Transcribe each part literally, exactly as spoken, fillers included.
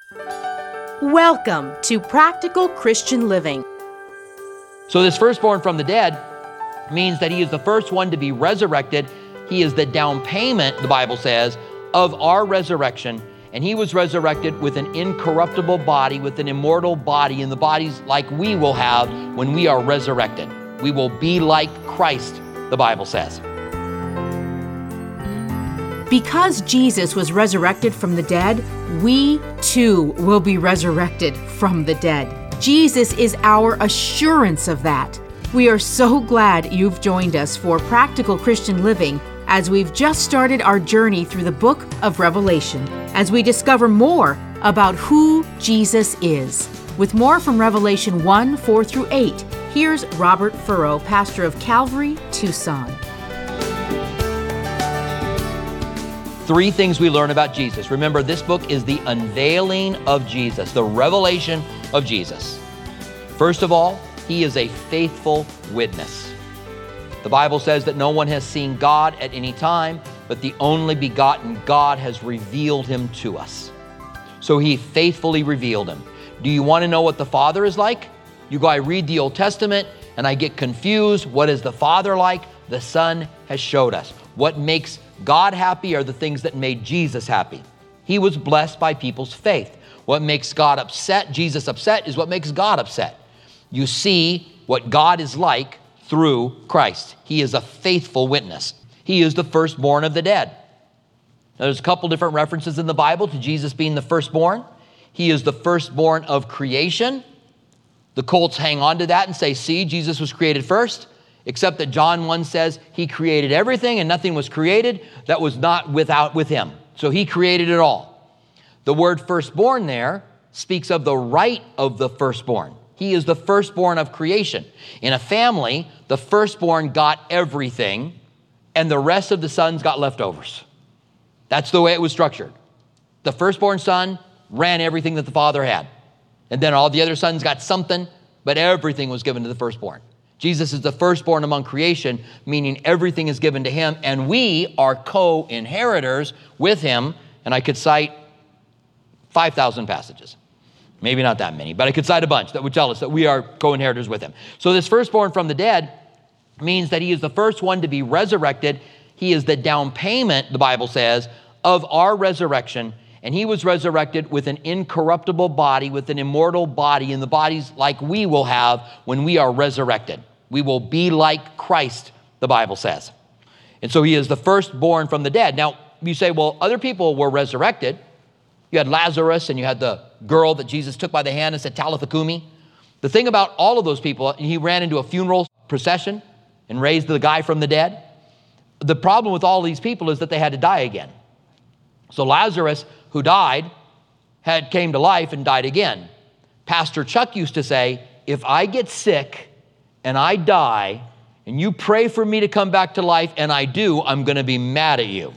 Welcome to Practical Christian Living. So this firstborn from the dead means that he is the first one to be resurrected. He is the down payment, the Bible says, of our resurrection. And he was resurrected with an incorruptible body, with an immortal body, and the bodies like we will have when we are resurrected. We will be like Christ, the Bible says. Because Jesus was resurrected from the dead, we too will be resurrected from the dead. Jesus is our assurance of that. We are so glad you've joined us for Practical Christian Living as we've just started our journey through the book of Revelation, as we discover more about who Jesus is. With more from Revelation one, four through eight, here's Robert Furrow, pastor of Calvary, Tucson. Three things we learn about Jesus. Remember, this book is the unveiling of Jesus, the revelation of Jesus. First of all, he is a faithful witness. The Bible says that no one has seen God at any time, but the only begotten God has revealed him to us. So he faithfully revealed him. Do you want to know what the Father is like? You go, I read the Old Testament and I get confused. What is the Father like? The Son has showed us. What makes God happy are the things that made Jesus happy. He was blessed by people's faith. What makes God upset, Jesus upset, is what makes God upset. You see what God is like through Christ. He is a faithful witness. He is the firstborn of the dead. Now, there's a couple different references in the Bible to Jesus being the firstborn. He is the firstborn of creation. The cults hang on to that and say, see, Jesus was created first. Except that John one says he created everything and nothing was created that was not without with him. So he created it all. The word firstborn there speaks of the right of the firstborn. He is the firstborn of creation. In a family, the firstborn got everything and the rest of the sons got leftovers. That's the way it was structured. The firstborn son ran everything that the father had. And then all the other sons got something, but everything was given to the firstborn. Jesus is the firstborn among creation, meaning everything is given to him, and we are co-inheritors with him. And I could cite five thousand passages. Maybe not that many, but I could cite a bunch that would tell us that we are co-inheritors with him. So this firstborn from the dead means that he is the first one to be resurrected. He is the down payment, the Bible says, of our resurrection. And he was resurrected with an incorruptible body, with an immortal body, and the bodies like we will have when we are resurrected. We will be like Christ, the Bible says. And so he is the firstborn from the dead. Now, you say, well, other people were resurrected. You had Lazarus and you had the girl that Jesus took by the hand and said, Talitha Kumi. The thing about all of those people, he ran into a funeral procession and raised the guy from the dead. The problem with all these people is that they had to die again. So Lazarus, who died, had came to life and died again. Pastor Chuck used to say, if I get sick and I die and you pray for me to come back to life and I do, I'm going to be mad at you.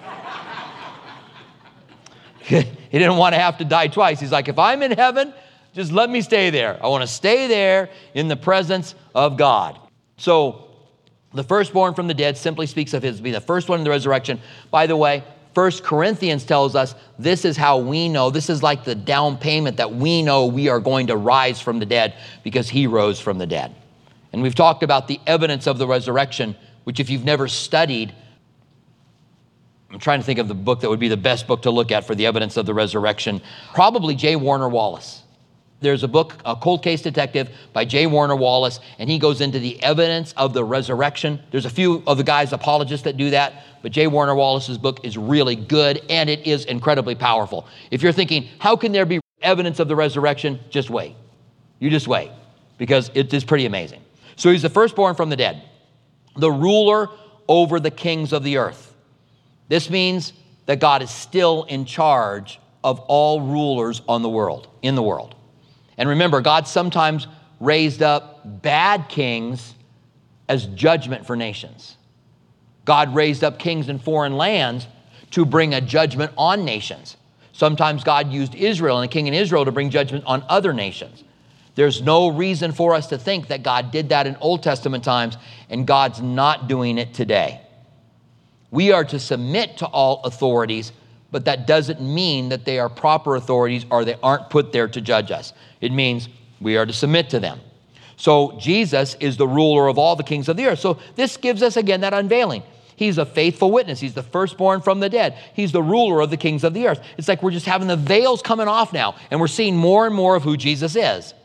He didn't want to have to die twice. He's like, if I'm in heaven, just let me stay there. I want to stay there in the presence of God. So the firstborn from the dead simply speaks of his being the first one in the resurrection. By the way, First Corinthians tells us this is how we know, this is like the down payment that we know we are going to rise from the dead because he rose from the dead. And we've talked about the evidence of the resurrection, which if you've never studied, I'm trying to think of the book that would be the best book to look at for the evidence of the resurrection. Probably J. Warner Wallace. There's a book, A Cold Case Detective by J. Warner Wallace, and he goes into the evidence of the resurrection. There's a few of the guys, apologists, that do that, but J. Warner Wallace's book is really good, and it is incredibly powerful. If you're thinking, how can there be evidence of the resurrection? Just wait. You just wait, because it is pretty amazing. So he's the firstborn from the dead, the ruler over the kings of the earth. This means that God is still in charge of all rulers on the world, in the world. And remember, God sometimes raised up bad kings as judgment for nations. God raised up kings in foreign lands to bring a judgment on nations. Sometimes God used Israel and a king in Israel to bring judgment on other nations. There's no reason for us to think that God did that in Old Testament times and God's not doing it today. We are to submit to all authorities, but that doesn't mean that they are proper authorities or they aren't put there to judge us. It means we are to submit to them. So Jesus is the ruler of all the kings of the earth. So this gives us, again, that unveiling. He's a faithful witness. He's the firstborn from the dead. He's the ruler of the kings of the earth. It's like we're just having the veils coming off now, and we're seeing more and more of who Jesus is.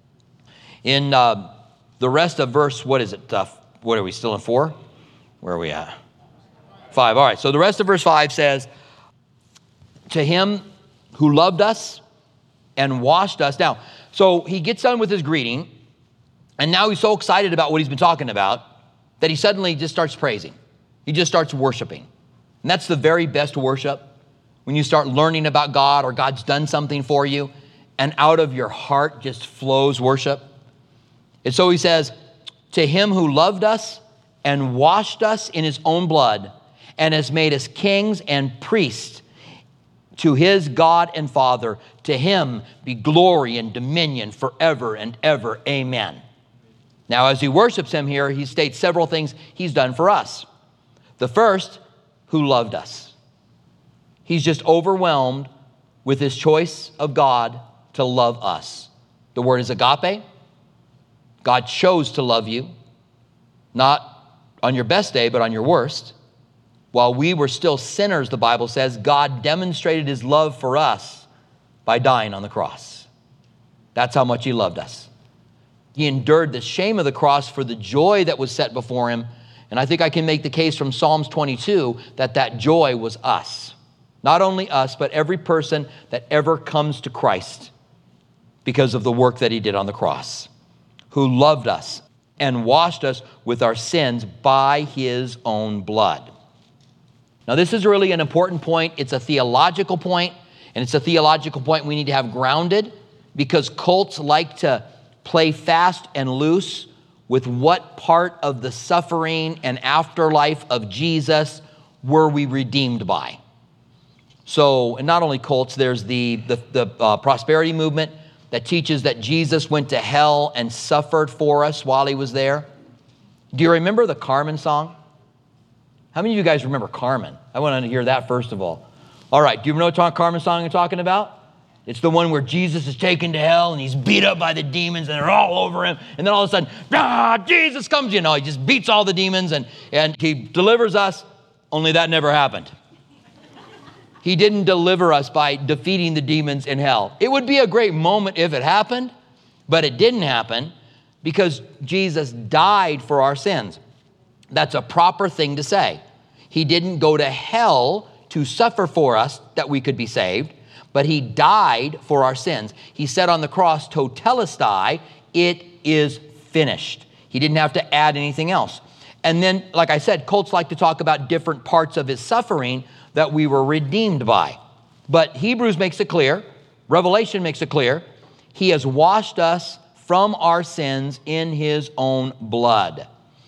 In uh, the rest of verse, what is it? Uh, what are we, still in four? Where are we at? Five. All right, so the rest of verse five says, to him who loved us and washed us. Now, so he gets done with his greeting, and now he's so excited about what he's been talking about that he suddenly just starts praising. He just starts worshiping. And that's the very best worship, when you start learning about God or God's done something for you, and out of your heart just flows worship. And so he says, to him who loved us and washed us in his own blood and has made us kings and priests to his God and Father, to him be glory and dominion forever and ever. Amen. Now, as he worships him here, he states several things he's done for us. The first, who loved us. He's just overwhelmed with his choice of God to love us. The word is agape. God chose to love you, not on your best day, but on your worst. While we were still sinners, the Bible says, God demonstrated his love for us by dying on the cross. That's how much he loved us. He endured the shame of the cross for the joy that was set before him. And I think I can make the case from Psalms twenty-two that that joy was us. Not only us, but every person that ever comes to Christ because of the work that he did on the cross, who loved us and washed us with our sins by his own blood. Now, this is really an important point. It's a theological point, and it's a theological point we need to have grounded, because cults like to play fast and loose with what part of the suffering and afterlife of Jesus were we redeemed by. So, and not only cults, there's the, the, the uh, prosperity movement that teaches that Jesus went to hell and suffered for us while he was there. Do you remember the Carmen song? How many of you guys remember Carmen? I want to hear that first of all. All right, do you know what Carmen song I'm talking about? It's the one where Jesus is taken to hell and he's beat up by the demons and they're all over him. And then all of a sudden, ah, Jesus comes, you know, he just beats all the demons and, and he delivers us, only that never happened. He didn't deliver us by defeating the demons in hell. It would be a great moment if it happened, but it didn't happen because Jesus died for our sins. That's a proper thing to say. He didn't go to hell to suffer for us that we could be saved, but he died for our sins. He said on the cross, "Totelestai," it is finished. He didn't have to add anything else. And then, like I said, cults like to talk about different parts of his suffering that we were redeemed by. But Hebrews makes it clear, Revelation makes it clear, he has washed us from our sins in his own blood.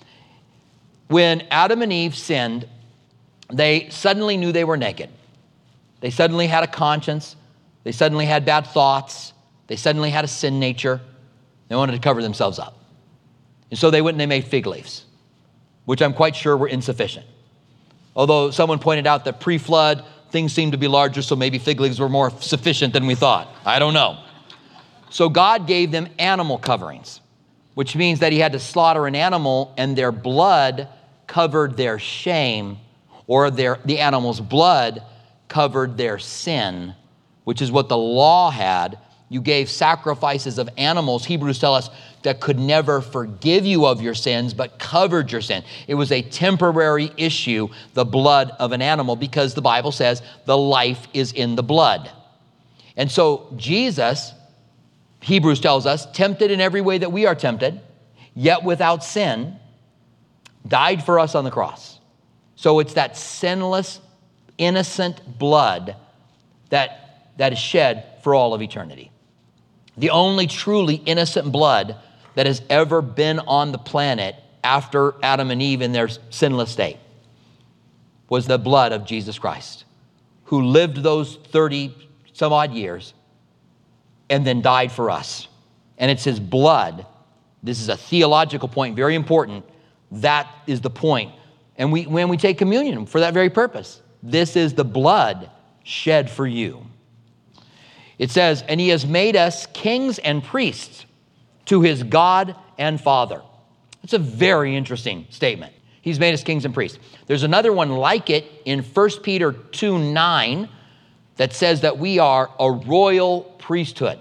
When Adam and Eve sinned, they suddenly knew they were naked. They suddenly had a conscience. They suddenly had bad thoughts. They suddenly had a sin nature. They wanted to cover themselves up. And so they went and they made fig leaves, which I'm quite sure were insufficient. Although someone pointed out that pre-flood, things seemed to be larger, so maybe fig leaves were more sufficient than we thought. I don't know. So God gave them animal coverings, which means that he had to slaughter an animal and their blood covered their shame, or their, the animal's blood covered their sin, which is what the law had. You gave sacrifices of animals, Hebrews tell us, that could never forgive you of your sins, but covered your sin. It was a temporary issue, the blood of an animal, because the Bible says the life is in the blood. And so Jesus, Hebrews tells us, tempted in every way that we are tempted, yet without sin, died for us on the cross. So it's that sinless, innocent blood that, that is shed for all of eternity. The only truly innocent blood that has ever been on the planet after Adam and Eve in their sinless state was the blood of Jesus Christ, who lived those thirty some odd years and then died for us. And it's his blood. This is a theological point, very important. That is the point. And we, when we take communion for that very purpose, this is the blood shed for you. It says, and he has made us kings and priests to his God and Father. It's a very interesting statement. He's made us kings and priests. There's another one like it in First Peter two nine that says that we are a royal priesthood.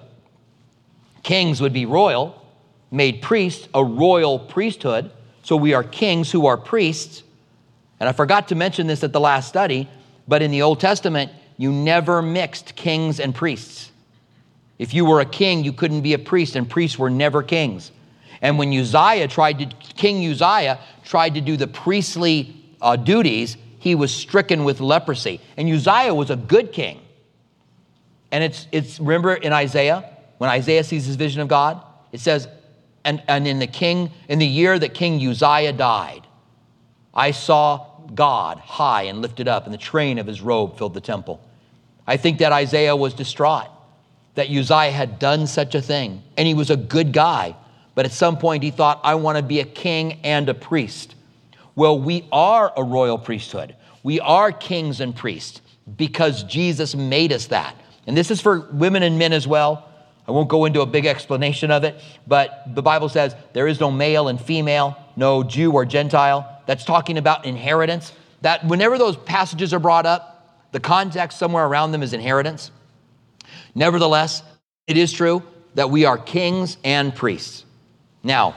Kings would be royal, made priests, a royal priesthood. So we are kings who are priests. And I forgot to mention this at the last study, but in the Old Testament, you never mixed kings and priests. If you were a king, you couldn't be a priest, and priests were never kings. And when Uzziah tried to, King Uzziah tried to do the priestly uh, duties, he was stricken with leprosy. And Uzziah was a good king. And it's, it's remember in Isaiah, when Isaiah sees his vision of God, it says, and, and in the king, in the year that King Uzziah died, I saw God high and lifted up, and the train of his robe filled the temple. I think that Isaiah was distraught that Uzziah had done such a thing. And he was a good guy. But at some point he thought, I want to be a king and a priest. Well, we are a royal priesthood. We are kings and priests because Jesus made us that. And this is for women and men as well. I won't go into a big explanation of it, but the Bible says there is no male and female, no Jew or Gentile. That's talking about inheritance. That whenever those passages are brought up, the context somewhere around them is inheritance. Nevertheless, it is true that we are kings and priests. Now,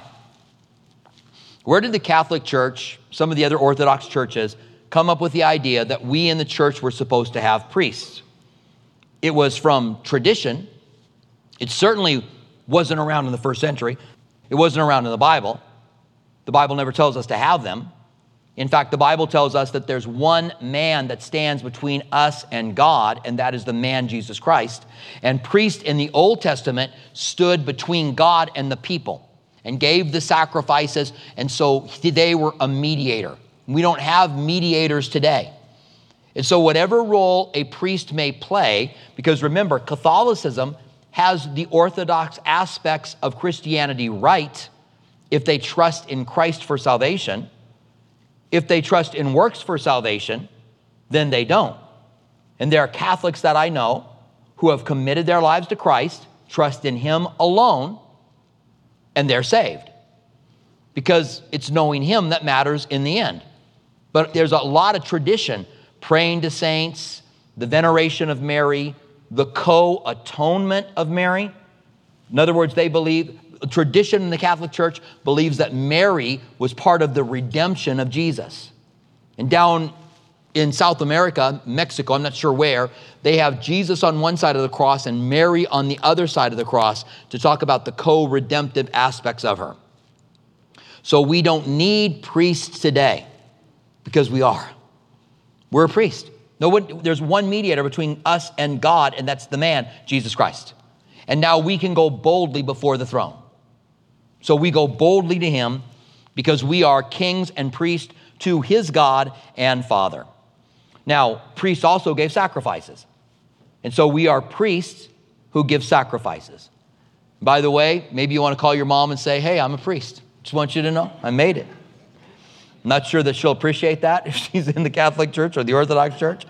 where did the Catholic Church, some of the other Orthodox churches, come up with the idea that we in the church were supposed to have priests? It was from tradition. It certainly wasn't around in the first century. It wasn't around in the Bible. The Bible never tells us to have them. In fact, the Bible tells us that there's one man that stands between us and God, and that is the man Jesus Christ. And priests in the Old Testament stood between God and the people and gave the sacrifices, and so they were a mediator. We don't have mediators today. And so whatever role a priest may play, because remember, Catholicism has the orthodox aspects of Christianity right if they trust in Christ for salvation. If they trust in works for salvation, then they don't. And there are Catholics that I know who have committed their lives to Christ, trust in him alone, and they're saved. Because it's knowing him that matters in the end. But there's a lot of tradition, praying to saints, the veneration of Mary, the co-atonement of Mary. In other words, they believe, tradition in the Catholic Church believes that Mary was part of the redemption of Jesus. And down in South America, Mexico, I'm not sure where, they have Jesus on one side of the cross and Mary on the other side of the cross to talk about the co-redemptive aspects of her. So we don't need priests today because we are. We're a priest. No one, there's one mediator between us and God, and that's the man, Jesus Christ. And now we can go boldly before the throne. So we go boldly to him because we are kings and priests to his God and Father. Now, priests also gave sacrifices. And so we are priests who give sacrifices. By the way, maybe you want to call your mom and say, hey, I'm a priest. Just want you to know, I made it. I'm not sure that she'll appreciate that if she's in the Catholic Church or the Orthodox Church.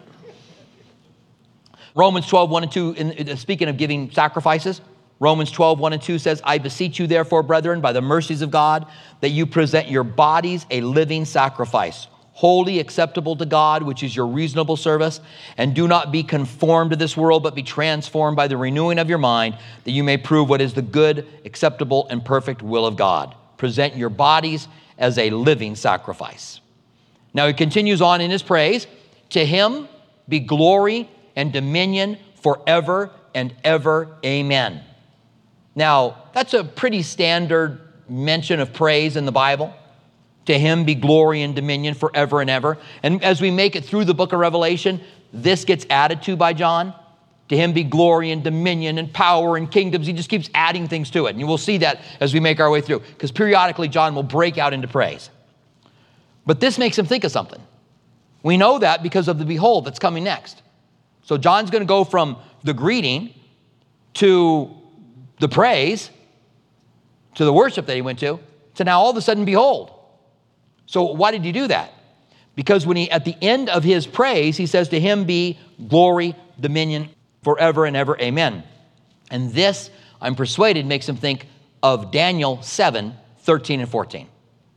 Romans twelve, one and two, in, in, speaking of giving sacrifices, Romans twelve, one and two says, I beseech you therefore, brethren, by the mercies of God, that you present your bodies a living sacrifice, holy, acceptable to God, which is your reasonable service. And do not be conformed to this world, but be transformed by the renewing of your mind, that you may prove what is the good, acceptable, and perfect will of God. Present your bodies as a living sacrifice. Now he continues on in his praise. To him be glory and dominion forever and ever. Amen. Now, that's a pretty standard mention of praise in the Bible. To him be glory and dominion forever and ever. And as we make it through the book of Revelation, this gets added to by John. To him be glory and dominion and power and kingdoms. He just keeps adding things to it. And you will see that as we make our way through. Because periodically John will break out into praise. But this makes him think of something. We know that because of the behold that's coming next. So John's going to go from the greeting to the praise, to the worship that he went to, to now all of a sudden behold. So why did he do that? Because when he, at the end of his praise, he says to him be glory, dominion forever and ever. Amen. And this, I'm persuaded, makes him think of Daniel seven, thirteen and fourteen.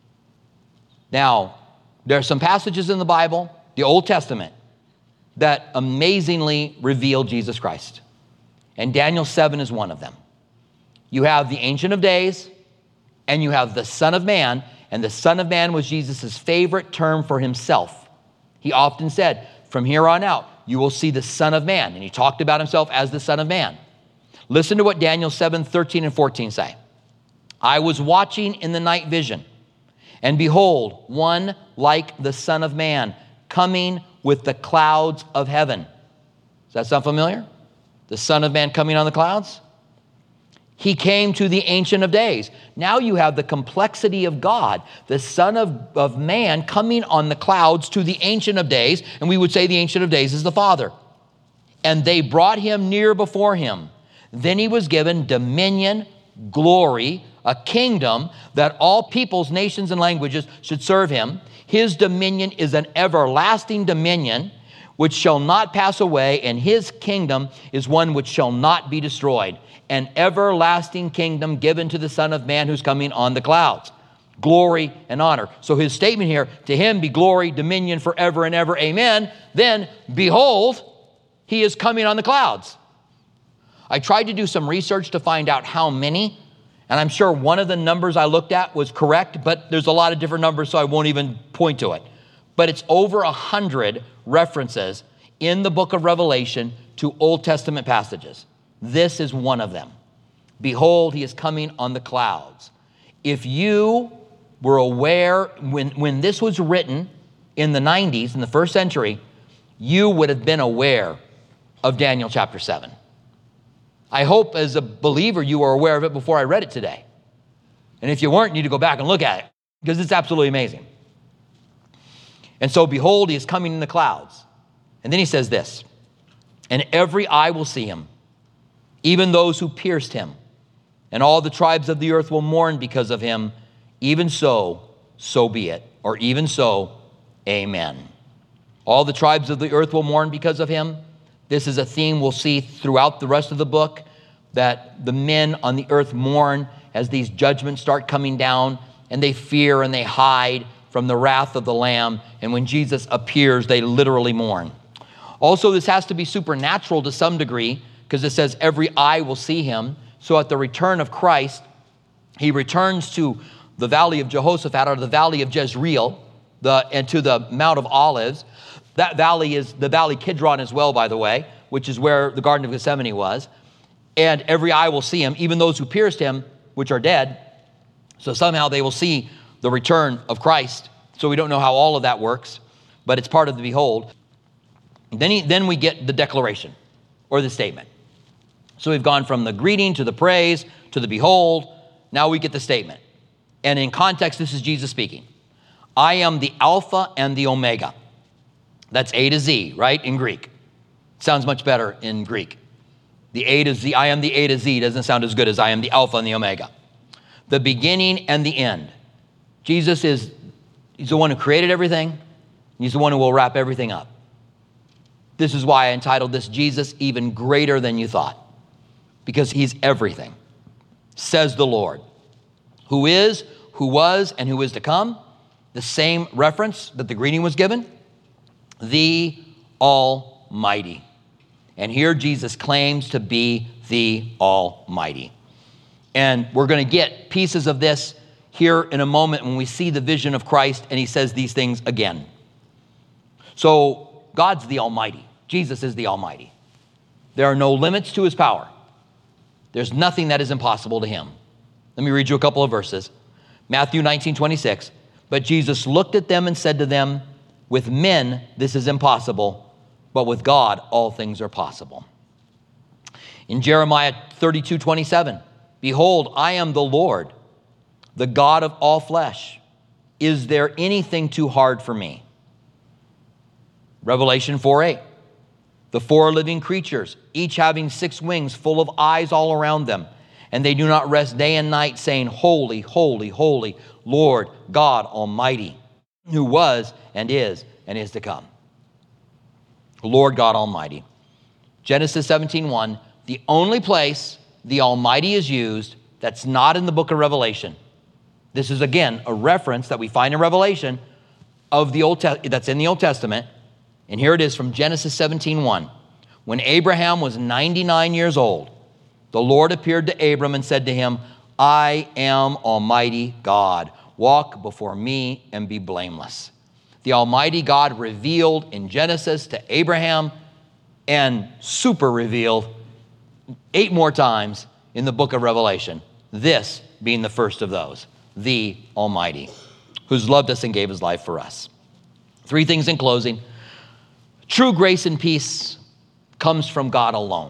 Now, there are some passages in the Bible, the Old Testament, that amazingly reveal Jesus Christ. And Daniel seven is one of them. You have the Ancient of Days, and you have the Son of Man, and the Son of Man was Jesus' favorite term for himself. He often said, from here on out, you will see the Son of Man. And he talked about himself as the Son of Man. Listen to what Daniel seven, thirteen and fourteen say. I was watching in the night vision, and behold, one like the Son of Man coming with the clouds of heaven. Does that sound familiar? The Son of Man coming on the clouds? He came to the Ancient of Days. Now you have the complexity of God, the Son of, of Man coming on the clouds to the Ancient of Days, and we would say the Ancient of Days is the Father. And they brought him near before him. Then he was given dominion, glory, a kingdom that all peoples, nations, and languages should serve him. His dominion is an everlasting dominion which shall not pass away, and his kingdom is one which shall not be destroyed. An everlasting kingdom given to the Son of Man who's coming on the clouds. Glory and honor. So his statement here, to him be glory, dominion forever and ever, amen. Then, behold, he is coming on the clouds. I tried to do some research to find out how many, and I'm sure one of the numbers I looked at was correct, but there's a lot of different numbers, so I won't even point to it. But it's over a hundred references in the book of Revelation to Old Testament passages. This is one of them. Behold, he is coming on the clouds. If you were aware, when, when this was written in the nineties, in the first century, you would have been aware of Daniel chapter seven. I hope as a believer you are aware of it before I read it today. And if you weren't, you need to go back and look at it, because it's absolutely amazing. And so, behold, he is coming in the clouds. And then he says this, and every eye will see him, even those who pierced him, and all the tribes of the earth will mourn because of him. Even so, so be it. Or even so, amen. All the tribes of the earth will mourn because of him. This is a theme we'll see throughout the rest of the book, that the men on the earth mourn as these judgments start coming down, and they fear and they hide from the wrath of the Lamb. And when Jesus appears, they literally mourn. Also, this has to be supernatural to some degree, because it says every eye will see him. So at the return of Christ, he returns to the valley of Jehoshaphat, or the valley of Jezreel, the, and to the Mount of Olives. That valley is the valley Kidron as well, by the way, which is where the Garden of Gethsemane was. And every eye will see him, even those who pierced him, which are dead. So somehow they will see the return of Christ. So we don't know how all of that works, but it's part of the behold. Then, he, then we get the declaration, or the statement. So we've gone from the greeting to the praise to the behold. Now we get the statement. And in context, this is Jesus speaking. I am the Alpha and the Omega. That's A to Z, right, in Greek. Sounds much better in Greek. The A to Z, I am the A to Z doesn't sound as good as I am the Alpha and the Omega. The beginning and the end. Jesus is, he's the one who created everything. He's the one who will wrap everything up. This is why I entitled this, Jesus Even Greater Than You Thought. Because he's everything, says the Lord, who is, who was, and who is to come. The same reference that the greeting was given. The Almighty. And here Jesus claims to be the Almighty. And we're going to get pieces of this here in a moment when we see the vision of Christ and he says these things again. So God's the Almighty. Jesus is the Almighty. There are no limits to his power. There's nothing that is impossible to him. Let me read you a couple of verses. Matthew nineteen twenty-six. But Jesus looked at them and said to them, with men this is impossible, but with God all things are possible. In Jeremiah thirty-two twenty-seven, behold, I am the Lord, the God of all flesh. Is there anything too hard for me? Revelation four eight. The four living creatures, each having six wings full of eyes all around them, and they do not rest day and night, saying, holy, holy, holy, Lord God Almighty, who was and is and is to come. Lord God Almighty. Genesis seventeen one, the only place the Almighty is used that's not in the book of Revelation. This is, again, a reference that we find in Revelation of the Old Te- that's in the Old Testament. And here it is from Genesis seventeen one. When Abraham was ninety-nine years old, the Lord appeared to Abram and said to him, I am Almighty God. Walk before me and be blameless. The Almighty God revealed in Genesis to Abraham and super revealed eight more times in the book of Revelation, this being the first of those, the Almighty, who's loved us and gave his life for us. Three things in closing. True grace and peace comes from God alone.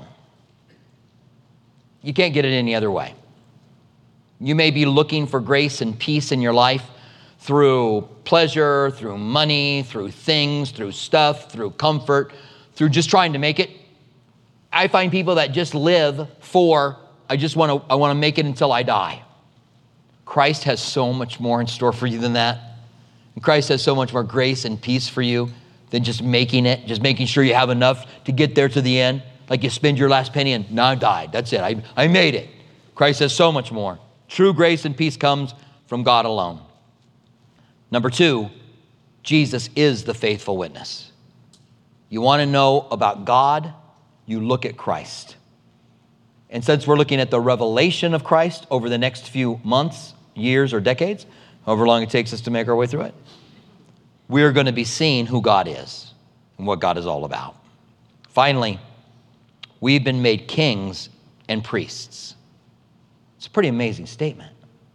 You can't get it any other way. You may be looking for grace and peace in your life through pleasure, through money, through things, through stuff, through comfort, through just trying to make it. I find people that just live for, I just want to I want to make it until I die. Christ has so much more in store for you than that. And Christ has so much more grace and peace for you than just making it, just making sure you have enough to get there to the end. Like you spend your last penny and now I died. That's it. I, I made it. Christ has so much more. True grace and peace comes from God alone. Number two, Jesus is the faithful witness. You want to know about God, you look at Christ. And since we're looking at the revelation of Christ over the next few months, years, or decades, however long it takes us to make our way through it, we're going to be seeing who God is and what God is all about. Finally, we've been made kings and priests. It's a pretty amazing statement.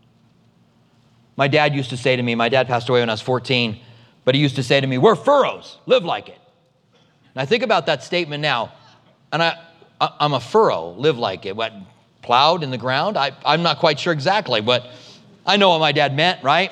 My dad used to say to me, my dad passed away when I was fourteen, but he used to say to me, we're furrows, live like it. And I think about that statement now, and I, I, I'm a furrow, live like it. What, plowed in the ground? I, I'm not quite sure exactly, but I know what my dad meant, right?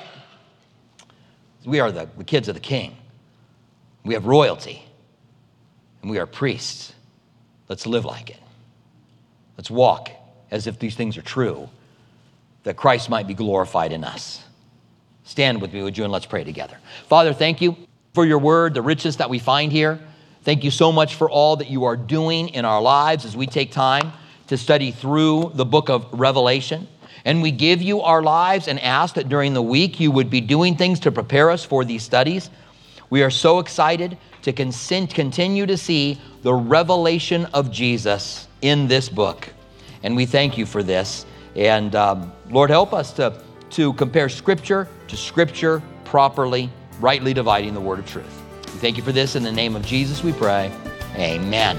We are the, the kids of the king. We have royalty, and we are priests. Let's live like it. Let's walk as if these things are true, that Christ might be glorified in us. Stand with me, would you, and let's pray together. Father, thank you for your word, the riches that we find here. Thank you so much for all that you are doing in our lives as we take time to study through the book of Revelation. And we give you our lives and ask that during the week you would be doing things to prepare us for these studies. We are so excited to continue to see the revelation of Jesus in this book. And we thank you for this. And um, Lord, help us to, to compare Scripture to Scripture properly, rightly dividing the word of truth. We thank you for this. In the name of Jesus we pray. Amen.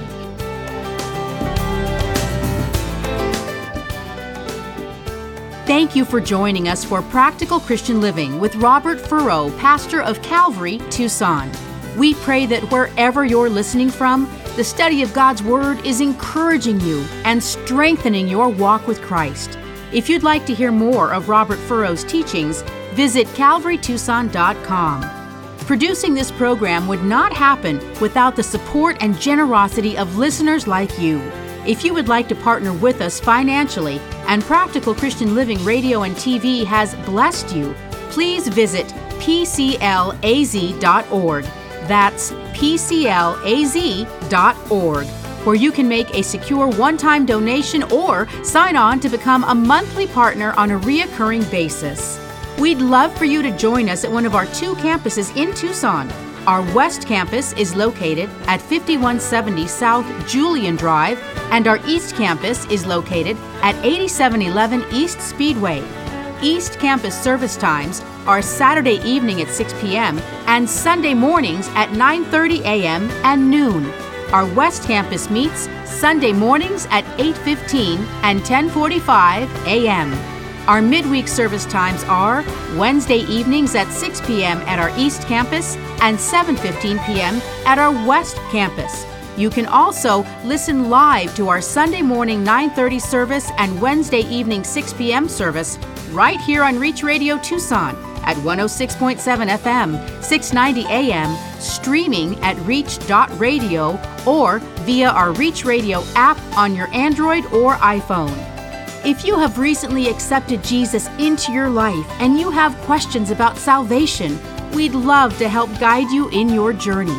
Thank you for joining us for Practical Christian Living with Robert Furrow, pastor of Calvary, Tucson. We pray that wherever you're listening from, the study of God's Word is encouraging you and strengthening your walk with Christ. If you'd like to hear more of Robert Furrow's teachings, visit calvary tucson dot com. Producing this program would not happen without the support and generosity of listeners like you. If you would like to partner with us financially and Practical Christian Living Radio and T V has blessed you, please visit p c l a z dot org. That's p c l a z dot org, where you can make a secure one-time donation or sign on to become a monthly partner on a reoccurring basis. We'd love for you to join us at one of our two campuses in Tucson. Our West Campus is located at fifty-one seventy South Julian Drive, and our East Campus is located at eighty-seven eleven East Speedway. East Campus service times are Saturday evening at six p.m. and Sunday mornings at nine thirty a.m. and noon. Our West Campus meets Sunday mornings at eight fifteen and ten forty-five a.m. Our midweek service times are Wednesday evenings at six p.m. at our East Campus and seven fifteen p.m. at our West Campus. You can also listen live to our Sunday morning nine thirty service and Wednesday evening six p.m. service right here on Reach Radio Tucson at one oh six point seven F M, six ninety A M, streaming at reach dot radio or via our Reach Radio app on your Android or iPhone. If you have recently accepted Jesus into your life and you have questions about salvation, we'd love to help guide you in your journey.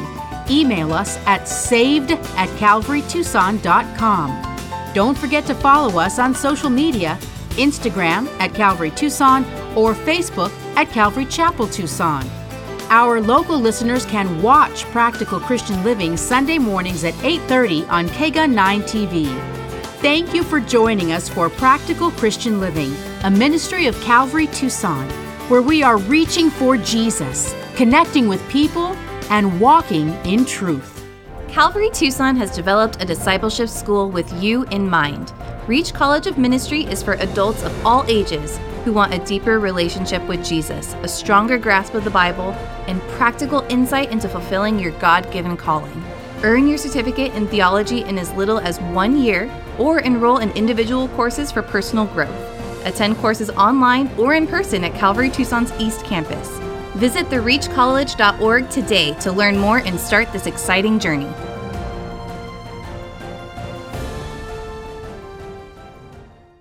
email us at saved at calvary tucson dot com. Don't forget to follow us on social media, Instagram at Calvary Tucson or Facebook at Calvary Chapel Tucson. Our local listeners can watch Practical Christian Living Sunday mornings at eight thirty on K G U nine T V. Thank you for joining us for Practical Christian Living, a ministry of Calvary Tucson, where we are reaching for Jesus, connecting with people, and walking in truth. Calvary Tucson has developed a discipleship school with you in mind. Reach College of Ministry is for adults of all ages who want a deeper relationship with Jesus, a stronger grasp of the Bible, and practical insight into fulfilling your God-given calling. Earn your certificate in theology in as little as one year, or enroll in individual courses for personal growth. Attend courses online or in person at Calvary Tucson's East Campus. Visit the reach college dot org today to learn more and start this exciting journey.